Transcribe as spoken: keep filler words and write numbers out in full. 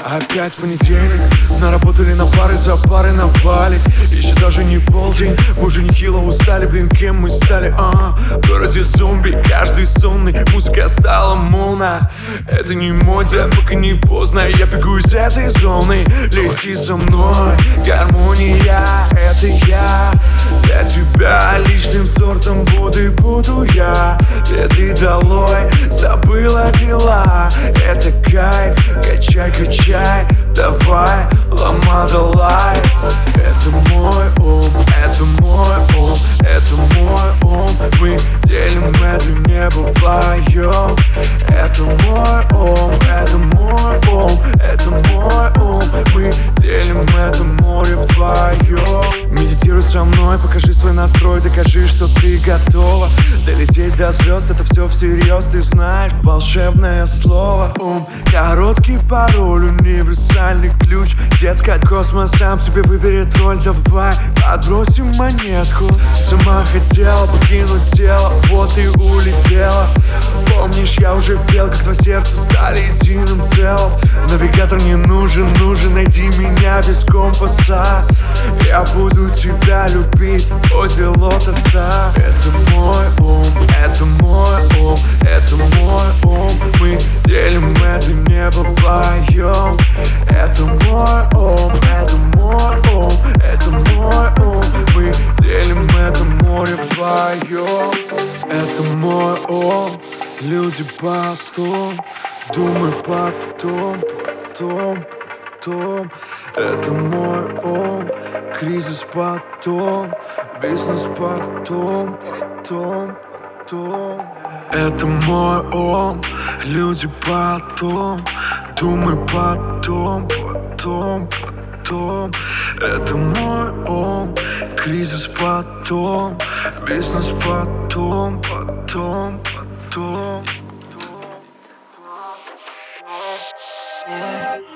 Опять понедельник, наработали на пары, за пары напали. Еще даже не полдень, мы уже нехило устали. Блин, кем мы стали, а в городе зомби, каждый сонный. Музыка стала модна. Это не мода, пока не поздно. Я бегу из этой зоны, лети за мной. Гармония, это я. Для тебя личным сортом буду и буду я. Беды долой, забыла дела. Это кайф, качай, качай, давай, ломадолай. Это мой ум, это мой ум, это мой ум. Мы делим это небо вдвоем. Это мой ум, это мой ум, это мой ум. Мы делим это море вдвоем. Медитируй со мной, покажи свой настрой, докажи, что ты готова долететь до звезд, это все всерьез, ты знаешь волшебное слово. Ум, короткий пароль, универсальный ключ. Детка, космос сам себе выберет роль. Давай подбросим монетку. Сама хотела покинуть тело, вот и улетела. Помнишь, я уже пел, как два сердца стали единым целым. Навигатор не нужен, нужен, найди меня без компаса. Я буду тебя любить возле лотоса. Это мой ум, это мой ум, это мой ум. Мы делим это небо вдвоем. Это мой ум, это мой ум, это мой ум. Мы делим это море вдвоем. Это мой ум, люди потом, думай потом, потом, потом. Это мой ум, кризис потом, бизнес потом, потом, потом. Это мой ум, люди потом, думай потом, потом, потом. Это мой ум, кризис потом, бизнес потом, потом, потом.